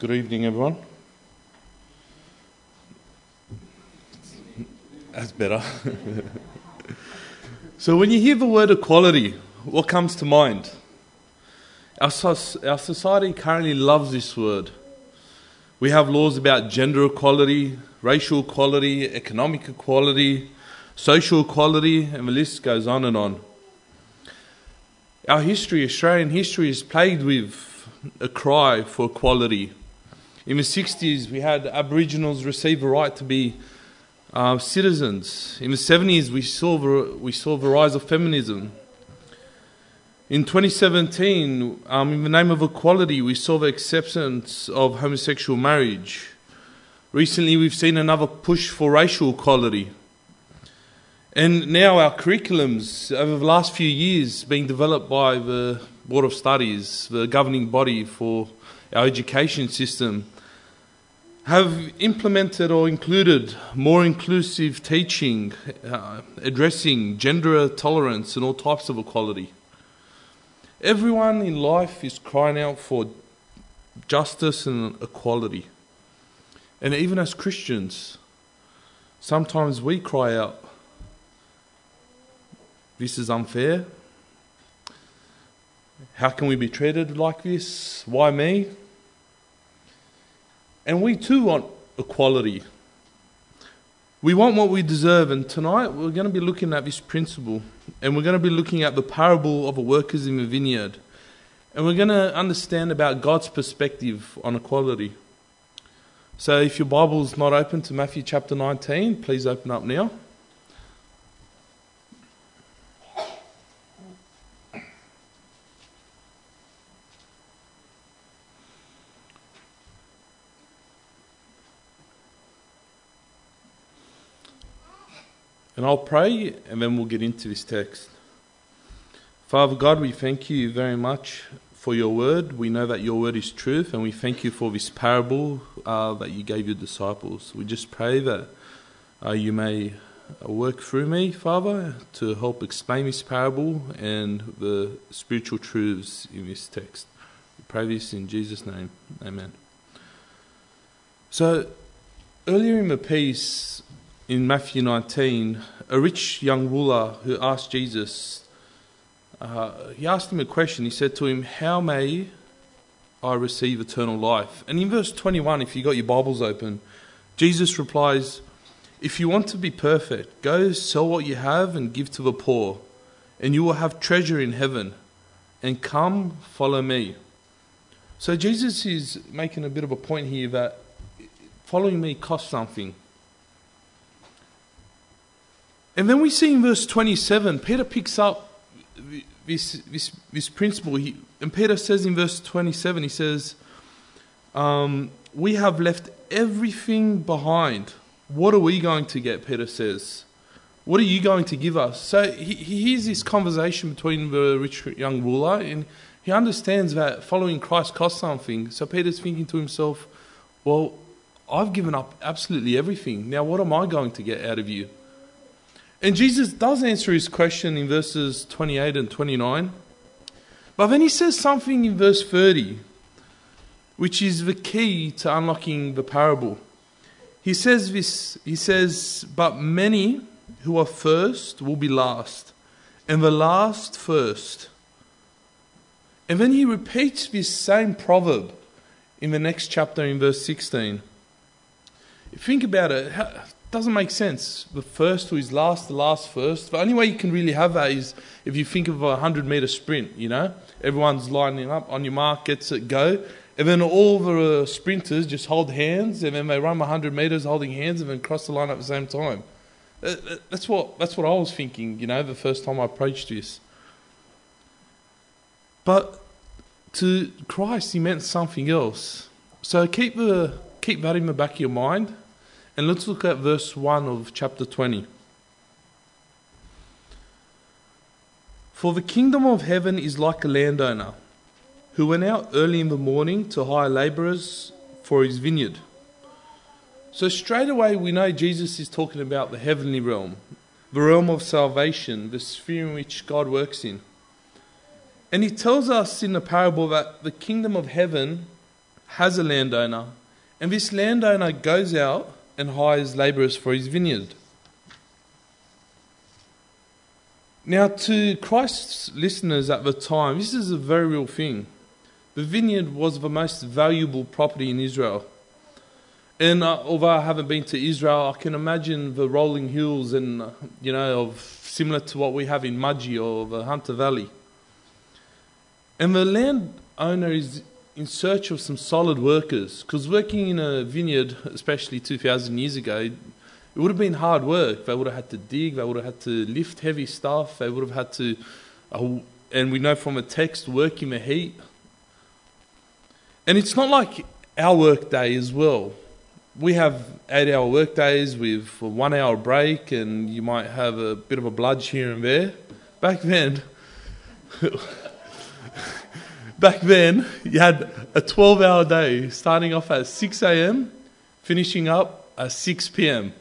Good evening, everyone. That's better. So when you hear the word equality, what comes to mind? Our society currently loves this word. We have laws about gender equality, racial equality, economic equality, social equality, and the list goes on and on. Our history, Australian history, is plagued with a cry for equality. In the 60s, we had Aboriginals receive a right to be citizens. In the 70s, we saw the rise of feminism. In 2017, in the name of equality, we saw the acceptance of homosexual marriage. Recently, we've seen another push for racial equality. And now our curriculums, over the last few years, being developed by the Board of Studies, the governing body for our education system, have implemented or included more inclusive teaching, addressing gender tolerance and all types of equality. Everyone in life is crying out for justice and equality. And even as Christians, sometimes we cry out, this is unfair. How can we be treated like this? Why me? And we too want equality. We want what we deserve, and tonight we're going to be looking at this principle, and we're going to be looking at the parable of the workers in the vineyard, and we're going to understand about God's perspective on equality. So if your Bible's not open to Matthew chapter 19, please open up now. And I'll pray, and then we'll get into this text. Father God, we thank you very much for your word. We know that your word is truth, and we thank you for this parable that you gave your disciples. We just pray that you may work through me, Father, to help explain this parable and the spiritual truths in this text. We pray this in Jesus' name. Amen. So, earlier in the piece, in Matthew 19, a rich young ruler who asked Jesus, he asked him a question. He said to him, how may I receive eternal life? And in verse 21, if you got your Bibles open, Jesus replies, if you want to be perfect, go sell what you have and give to the poor, and you will have treasure in heaven, and come follow me. So Jesus is making a bit of a point here that following me costs something. And then we see in verse 27, Peter picks up this principle. And Peter says in verse 27, he says, we have left everything behind. What are we going to get, Peter says? What are you going to give us? So he hears this conversation between the rich young ruler, and he understands that following Christ costs something. So Peter's thinking to himself, well, I've given up absolutely everything. Now what am I going to get out of you? And Jesus does answer his question in verses 28 and 29. But then he says something in verse 30, which is the key to unlocking the parable. He says this, he says, but many who are first will be last, and the last first. And then he repeats this same proverb in the next chapter in verse 16. Think about it. Doesn't make sense. The first who is last, the last first. The only way you can really have that is if you think of a 100-metre sprint, you know. Everyone's lining up, on your mark, get set, go. And then all the sprinters just hold hands, and then they run 100 metres holding hands and then cross the line at the same time. That's what I was thinking, you know, the first time I approached this. But to Christ, he meant something else. So keep that in the back of your mind. And let's look at verse 1 of chapter 20. For the kingdom of heaven is like a landowner who went out early in the morning to hire labourers for his vineyard. So straight away we know Jesus is talking about the heavenly realm, the realm of salvation, the sphere in which God works in. And he tells us in the parable that the kingdom of heaven has a landowner, and this landowner goes out and hires labourers for his vineyard. Now, to Christ's listeners at the time, this is a very real thing. The vineyard was the most valuable property in Israel. And although I haven't been to Israel, I can imagine the rolling hills and, similar to what we have in Mudgee or the Hunter Valley. And the landowner is in search of some solid workers, because working in a vineyard, especially 2,000 years ago, it would have been hard work. They would have had to dig, they would have had to lift heavy stuff, they would have had to, and we know from a text, work in the heat. And it's not like our work day as well. We have 8-hour work days with a 1-hour break, and you might have a bit of a bludge here and there. Back then, you had a 12-hour day, starting off at 6 a.m., finishing up at 6 p.m.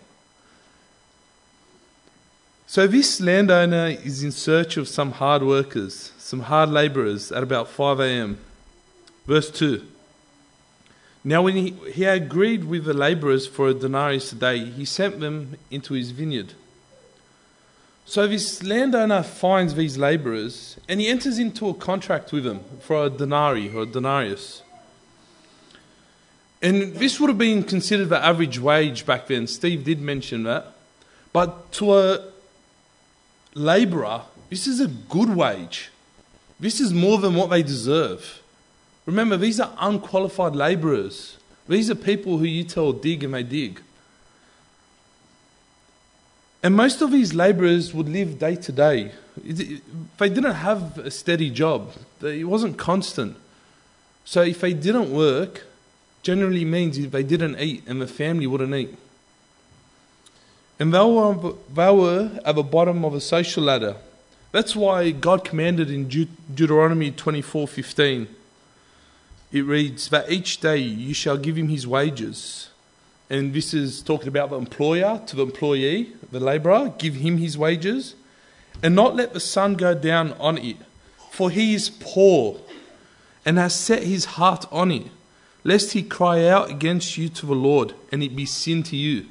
So this landowner is in search of some hard workers, some hard labourers at about 5 a.m. Verse 2. Now when he agreed with the labourers for a denarius a day, he sent them into his vineyard. So this landowner finds these labourers and he enters into a contract with them for a denarii or a denarius. And this would have been considered the average wage back then. Steve did mention that. But to a labourer, this is a good wage. This is more than what they deserve. Remember, these are unqualified labourers. These are people who you tell dig and they dig. And most of these labourers would live day to day. They didn't have a steady job. It wasn't constant. So if they didn't work, generally means they didn't eat and the family wouldn't eat. And they were at the bottom of a social ladder. That's why God commanded in Deuteronomy 24:15. It reads that each day you shall give him his wages. And this is talking about the employer to the employee, the labourer, give him his wages. And not let the sun go down on it, for he is poor and has set his heart on it, lest he cry out against you to the Lord and it be sin to you.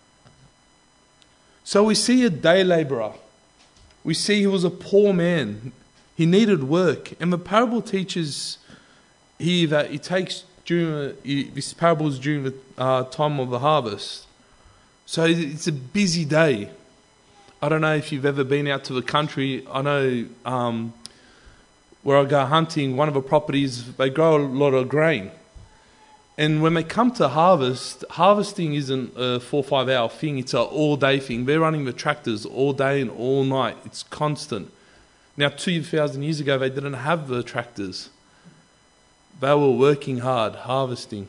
So we see a day labourer. We see he was a poor man. He needed work. And the parable teaches here that it takes this parable is during the time of the harvest. So it's a busy day. I don't know if you've ever been out to the country. I know where I go hunting, one of the properties, they grow a lot of grain. And when they come to harvesting isn't a 4 or 5 hour thing, it's an all day thing. They're running the tractors all day and all night. It's constant. Now 2,000 years ago they didn't have the tractors. They were working hard, harvesting.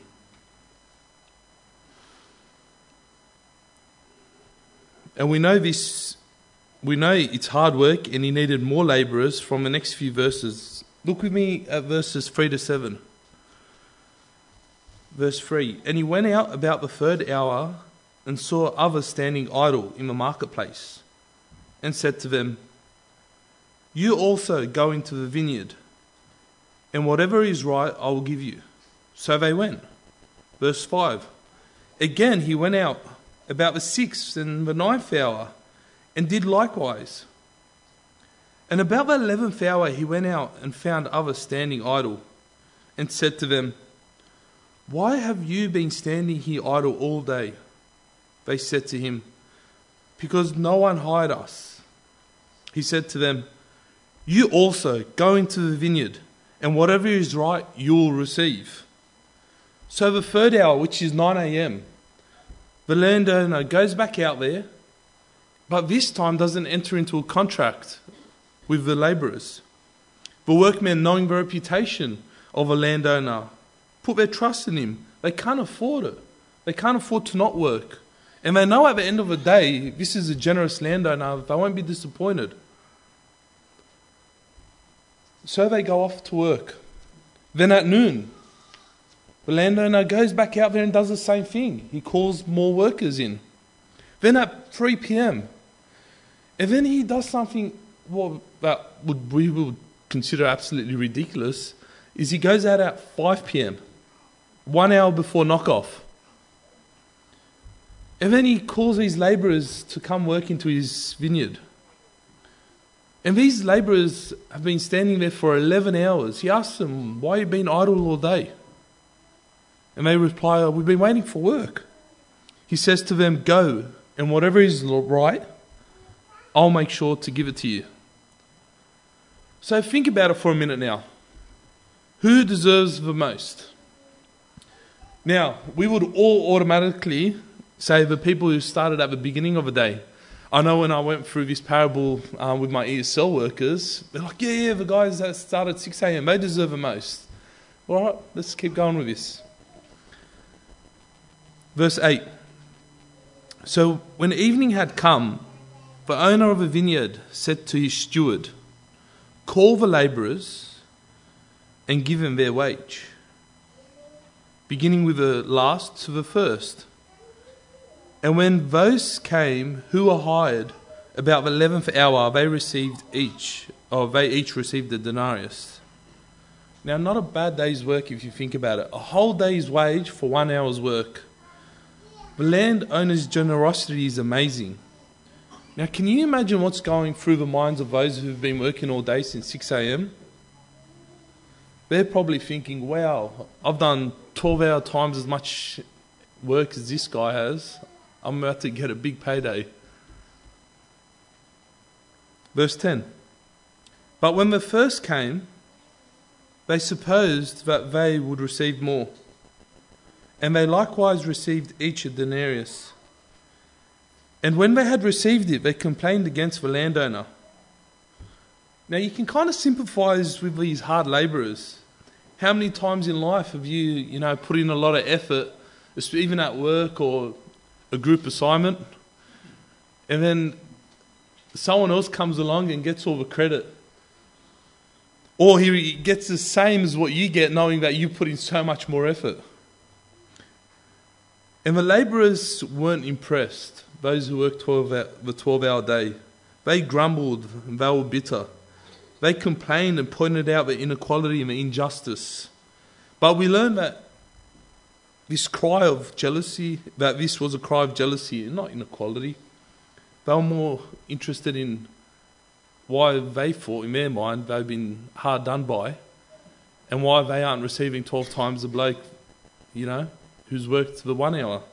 And we know it's hard work and he needed more labourers from the next few verses. Look with me at verses 3 to 7. Verse 3. And he went out about the 3rd hour and saw others standing idle in the marketplace and said to them, you also go into the vineyard, and whatever is right I will give you. So they went. Verse 5. Again he went out about the 6th and the 9th hour, and did likewise. And about the 11th hour he went out and found others standing idle, and said to them, why have you been standing here idle all day? They said to him, because no one hired us. He said to them, you also go into the vineyard, and whatever is right you will receive. So the 3rd hour, which is 9 a.m, the landowner goes back out there, but this time doesn't enter into a contract with the labourers. The workmen, knowing the reputation of a landowner, put their trust in him. They can't afford it. They can't afford to not work. And they know at the end of the day, this is a generous landowner, they won't be disappointed. So they go off to work. Then at noon, the landowner goes back out there and does the same thing. He calls more workers in. Then at 3 p.m, and then he does something that we would consider absolutely ridiculous, is he goes out at 5 p.m. 1 hour before knockoff. And then he calls these labourers to come work into his vineyard. And these labourers have been standing there for 11 hours. He asks them, why have you been idle all day? And they reply, we've been waiting for work. He says to them, go, and whatever is right, I'll make sure to give it to you. So think about it for a minute now. Who deserves the most? Now, we would all automatically say the people who started at the beginning of the day. I know when I went through this parable with my ESL workers, they're like, yeah, the guys that started at 6 a.m, they deserve the most. All right, let's keep going with this. Verse 8. So when evening had come, the owner of the vineyard said to his steward, call the labourers and give them their wage, beginning with the last to the first. And when those came who were hired about the 11th hour, they each received a denarius. Now, not a bad day's work if you think about it. A whole day's wage for 1 hour's work. The landowner's generosity is amazing. Now, can you imagine what's going through the minds of those who've been working all day since 6 a.m? They're probably thinking, wow, I've done 12-hour times as much work as this guy has. I'm about to get a big payday. Verse 10. But when the first came, they supposed that they would receive more. And they likewise received each a denarius. And when they had received it, they complained against the landowner. Now you can kind of sympathise with these hard labourers. How many times in life have you put in a lot of effort, even at work or a group assignment, and then someone else comes along and gets all the credit? Or he gets the same as what you get, knowing that you put in so much more effort. And the labourers weren't impressed, those who worked the 12-hour day. They grumbled and they were bitter. They complained and pointed out the inequality and the injustice. But we learn that this cry of jealousy, that this was a cry of jealousy and not inequality. They were more interested in why they thought, in their mind, they've been hard done by, and why they aren't receiving 12 times the bloke, who's worked the 1 hour.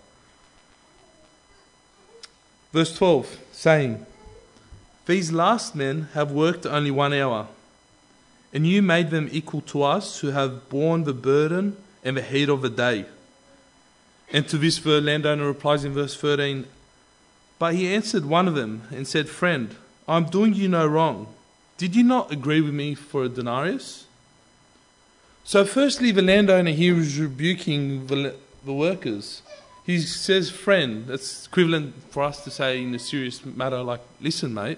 Verse 12, saying, these last men have worked only 1 hour, and you made them equal to us who have borne the burden and the heat of the day. And to this the landowner replies in verse 13, but he answered one of them and said, friend, I am doing you no wrong. Did you not agree with me for a denarius? So firstly, the landowner here is rebuking the workers. He says, friend. That's equivalent for us to say in a serious matter like, listen, mate,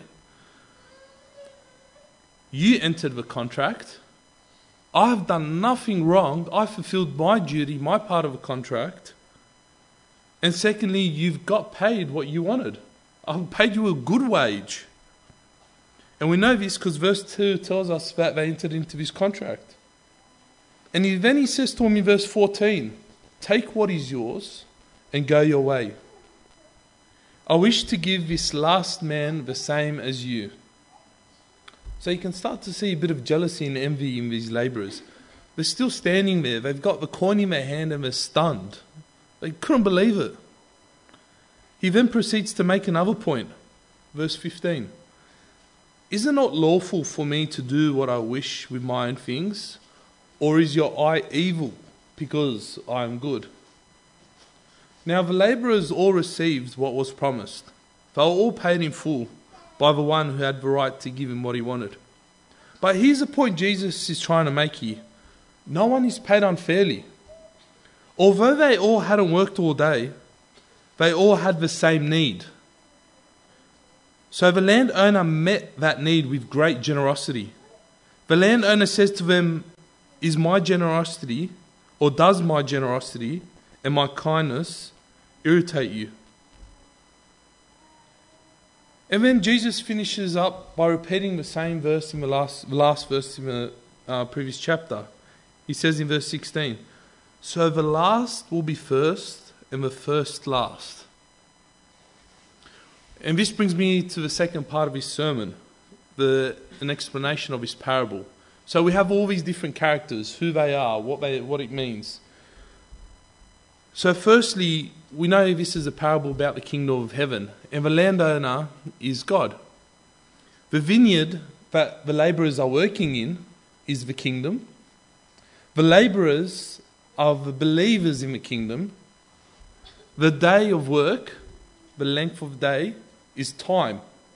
you entered the contract. I have done nothing wrong. I fulfilled my duty, my part of the contract. And secondly, you've got paid what you wanted. I've paid you a good wage. And we know this because verse 2 tells us that they entered into this contract. And then he says to him in verse 14, take what is yours and go your way. I wish to give this last man the same as you. So you can start to see a bit of jealousy and envy in these labourers. They're still standing there. They've got the coin in their hand and they're stunned. They couldn't believe it. He then proceeds to make another point. Verse 15. Is it not lawful for me to do what I wish with my own things? Or is your eye evil because I am good? Now the labourers all received what was promised. They were all paid in full by the one who had the right to give him what he wanted. But here's the point Jesus is trying to make here. No one is paid unfairly. Although they all hadn't worked all day, they all had the same need. So the landowner met that need with great generosity. The landowner says to them, is my generosity, or does my generosity and my kindness irritate you? And then Jesus finishes up by repeating the same verse in the last verse in the previous chapter. He says in verse 16, So the last will be first, and the first last. And this brings me to the second part of his sermon, an explanation of his parable. So we have all these different characters, who they are, what it means. So firstly, we know this is a parable about the kingdom of heaven, and the landowner is God. The vineyard that the labourers are working in is the kingdom. The labourers are the believers in the kingdom. The day of work, the length of day, is time.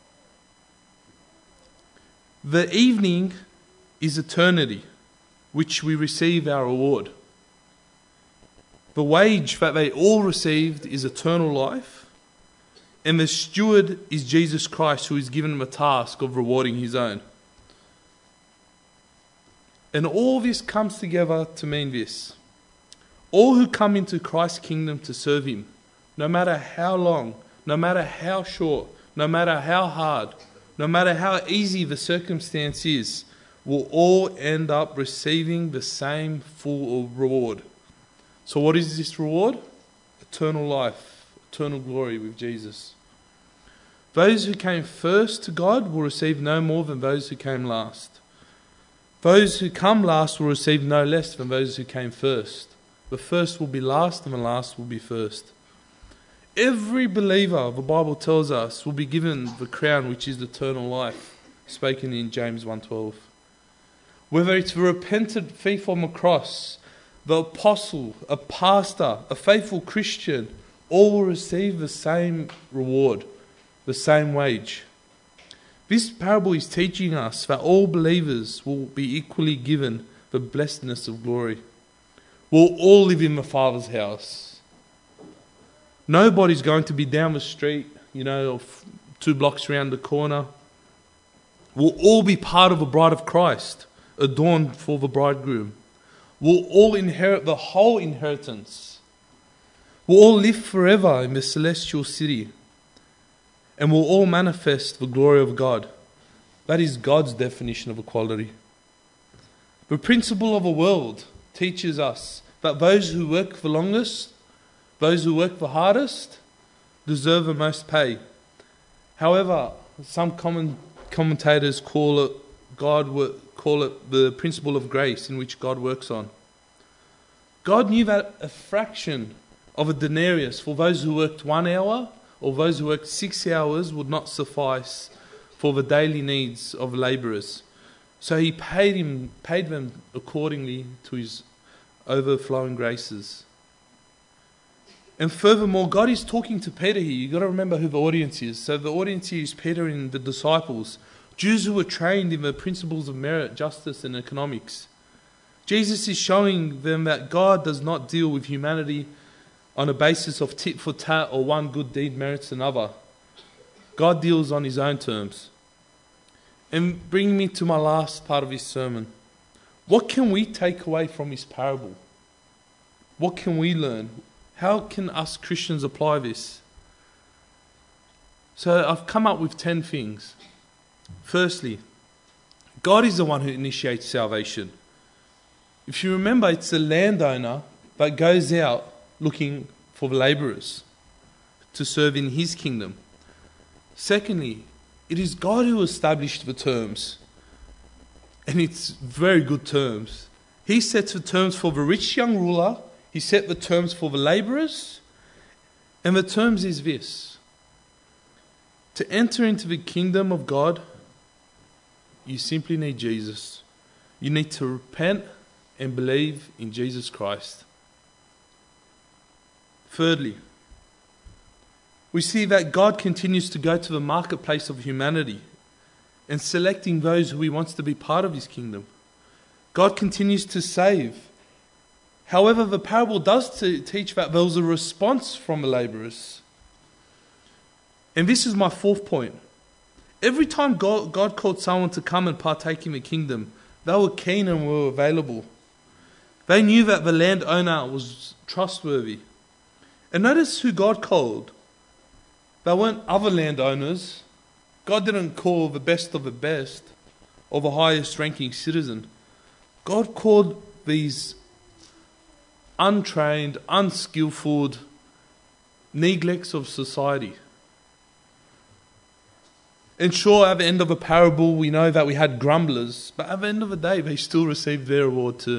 The evening is eternity, which we receive our reward. The wage that they all received is eternal life, and the steward is Jesus Christ, who is given them a task of rewarding his own. And all this comes together to mean this: all who come into Christ's kingdom to serve him, no matter how long, no matter how short, no matter how hard, no matter how easy the circumstance is, will all end up receiving the same full reward. So what is this reward? Eternal life, eternal glory with Jesus. Those who came first to God will receive no more than those who came last. Those who come last will receive no less than those who came first. The first will be last, and the last will be first. Every believer, the Bible tells us, will be given the crown which is eternal life, spoken in James 1:12. Whether it's the repentant thief on the cross, the apostle, a pastor, a faithful Christian, all will receive the same reward, the same wage. This parable is teaching us that all believers will be equally given the blessedness of glory. We'll all live in the Father's house. Nobody's going to be down the street, 2 blocks around the corner. We'll all be part of the bride of Christ, adorned for the bridegroom. We'll all inherit the whole inheritance. We'll all live forever in the celestial city. And we'll all manifest the glory of God. That is God's definition of equality. The principle of the world teaches us that those who work the longest, those who work the hardest, deserve the most pay. However, some commentators call it the principle of grace, in which God works on. God knew that a fraction of a denarius for those who worked 1 hour or those who worked 6 hours would not suffice for the daily needs of labourers. So he paid them accordingly to his overflowing graces. And furthermore, God is talking to Peter here. You've got to remember who the audience is. So the audience here is Peter and the disciples, Jews who were trained in the principles of merit, justice and economics. Jesus is showing them that God does not deal with humanity on a basis of tit for tat or one good deed merits another. God deals on his own terms. And bringing me to my last part of his sermon. What can we take away from his parable? What can we learn? How can us Christians apply this? So I've come up with 10 things. Firstly, God is the one who initiates salvation. If you remember, it's the landowner that goes out looking for the labourers to serve in his kingdom. Secondly, it is God who established the terms. And it's very good terms. He sets the terms for the rich young ruler. He set the terms for the labourers. And the terms is this: to enter into the kingdom of God, you simply need Jesus. You need to repent and believe in Jesus Christ. Thirdly, we see that God continues to go to the marketplace of humanity and selecting those who he wants to be part of his kingdom. God continues to save. However, the parable does teach that there was a response from the labourers. And this is my fourth point. Every time God called someone to come and partake in the kingdom, they were keen and were available. They knew that the landowner was trustworthy. And notice who God called. They weren't other landowners. God didn't call the best of the best or the highest ranking citizen. God called these untrained, unskillful neglects of society. And sure, at the end of a parable, we know that we had grumblers, but at the end of the day, they still received their reward too.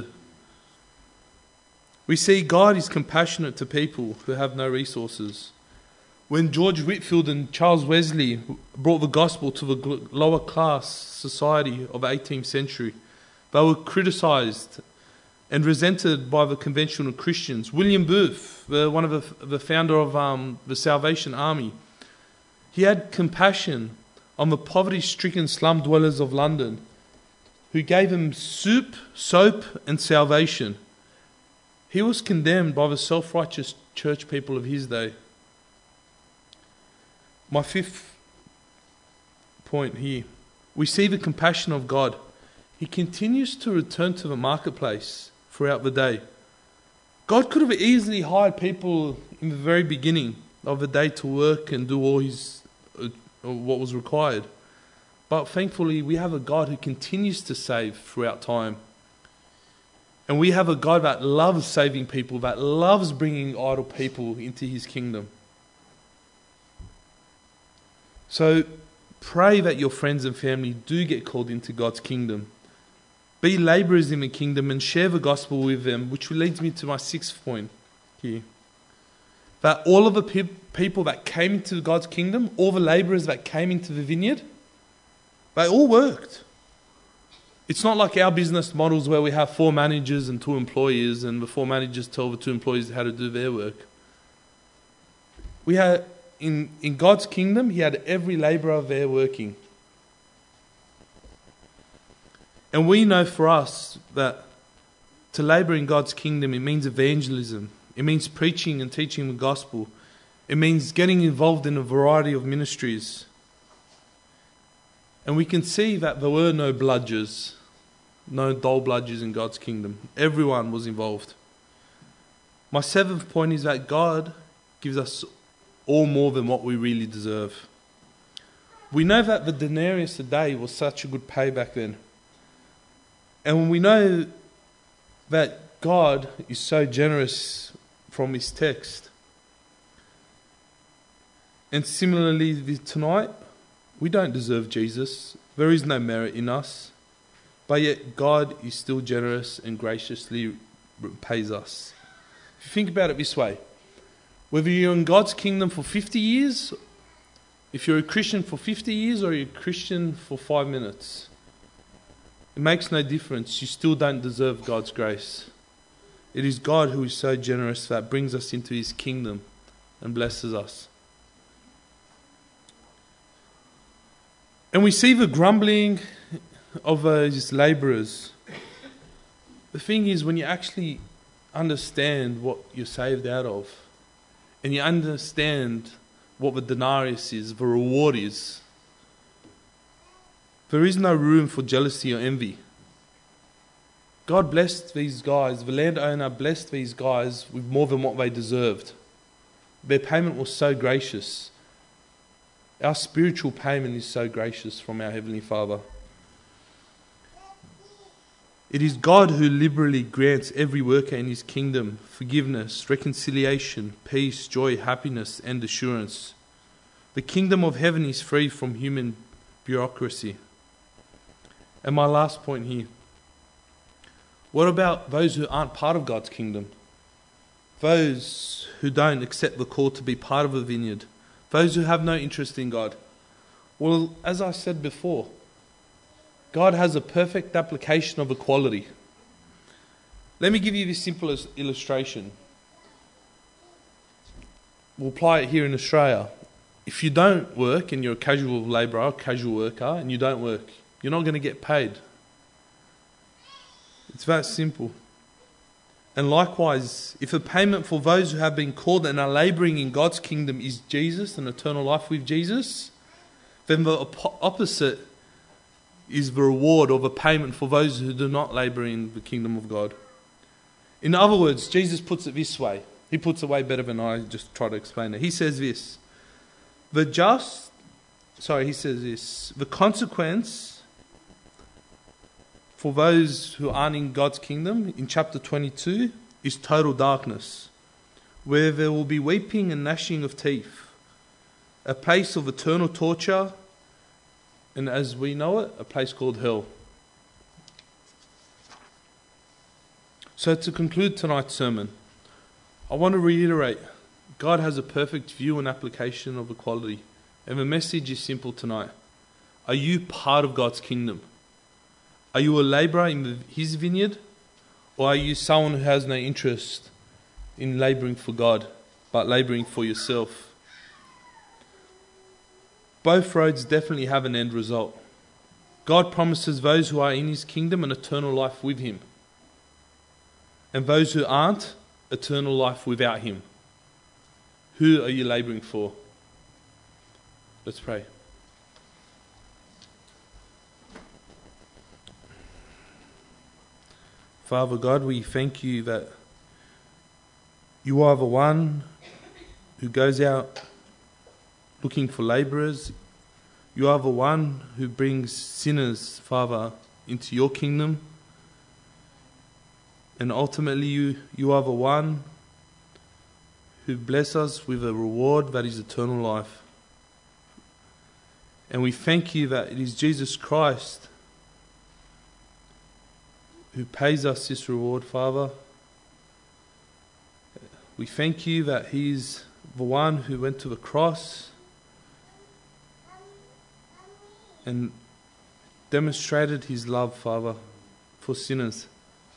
We see God is compassionate to people who have no resources. When George Whitefield and Charles Wesley brought the gospel to the lower class society of the 18th century, they were criticised and resented by the conventional Christians. William Booth, one of the founder of the Salvation Army, he had compassion on the poverty-stricken slum dwellers of London, who gave them soup, soap, and salvation. He was condemned by the self-righteous church people of his day. My fifth point here, we see the compassion of God. He continues to return to the marketplace throughout the day. God could have easily hired people in the very beginning of the day to work and do all what was required. But thankfully, we have a God who continues to save throughout time. And we have a God that loves saving people, that loves bringing idle people into his kingdom. So pray that your friends and family do get called into God's kingdom. Be labourers in the kingdom and share the gospel with them, which leads me to my sixth point here. That all of the people that came into God's kingdom, all the labourers that came into the vineyard, they all worked. It's not like our business models where we have 4 managers and 2 employees, and the 4 managers tell the 2 employees how to do their work. We had in God's kingdom, he had every labourer there working. And we know for us that to labour in God's kingdom, it means evangelism. It means preaching and teaching the gospel. It means getting involved in a variety of ministries. And we can see that there were no bludgers, no dull bludgers in God's kingdom. Everyone was involved. My seventh point is that God gives us all more than what we really deserve. We know that the denarius a day was such a good pay back then. And we know that God is so generous from his text. And similarly tonight, we don't deserve Jesus. There is no merit in us. But yet God is still generous and graciously repays us. If you think about it this way, whether you're in God's kingdom for 50 years, if you're a Christian for 50 years or you're a Christian for 5 minutes, it makes no difference. You still don't deserve God's grace. It is God who is so generous that brings us into his kingdom and blesses us. And we see the grumbling of those labourers. The thing is, when you actually understand what you're saved out of, and you understand what the denarius is, the reward is, there is no room for jealousy or envy. God blessed these guys, the landowner blessed these guys with more than what they deserved. Their payment was so gracious. Our spiritual payment is so gracious from our Heavenly Father. It is God who liberally grants every worker in his kingdom forgiveness, reconciliation, peace, joy, happiness, and assurance. The kingdom of heaven is free from human bureaucracy. And my last point here. What about those who aren't part of God's kingdom? Those who don't accept the call to be part of a vineyard. Those who have no interest in God. Well, as I said before, God has a perfect application of equality. Let me give you this simple illustration. We'll apply it here in Australia. If you don't work and you're a casual labourer, casual worker, and you don't work, you're not going to get paid. It's that simple. And likewise, if the payment for those who have been called and are labouring in God's kingdom is Jesus and eternal life with Jesus, then the opposite is the reward or the payment for those who do not labour in the kingdom of God. In other words, Jesus puts it this way. He puts it way better than I just try to explain it. He says this. The consequence for those who aren't in God's kingdom in chapter 22 is total darkness, where there will be weeping and gnashing of teeth, a place of eternal torture, and as we know it, a place called hell. So to conclude tonight's sermon, I want to reiterate, God has a perfect view and application of equality. And the message is simple tonight. Are you part of God's kingdom? Are you a labourer in His vineyard? Or are you someone who has no interest in labouring for God, but labouring for yourself? Both roads definitely have an end result. God promises those who are in His kingdom an eternal life with Him. And those who aren't, eternal life without Him. Who are you labouring for? Let's pray. Father God, we thank You that You are the one who goes out looking for labourers. You are the one who brings sinners, Father, into Your kingdom. And ultimately you are the one who bless us with a reward that is eternal life. And we thank You that it is Jesus Christ who pays us this reward, Father. We thank You that He is the one who went to the cross and demonstrated His love, Father, for sinners.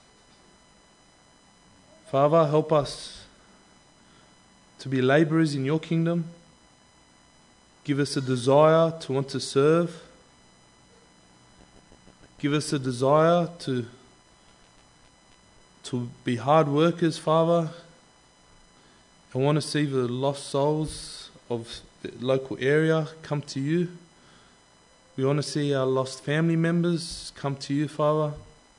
Father, help us to be labourers in Your kingdom. Give us a desire to want to serve. Give us a desire to be hard workers, Father. I want to see the lost souls of the local area come to You. We want to see our lost family members come to You, Father.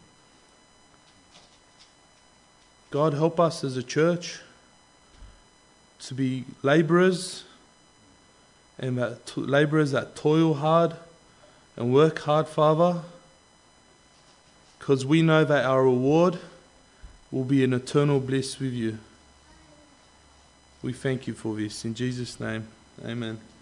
God, help us as a church to be labourers, and labourers that toil hard and work hard, Father, because we know that our reward will be an eternal bliss with You. We thank You for this. In Jesus' name, amen.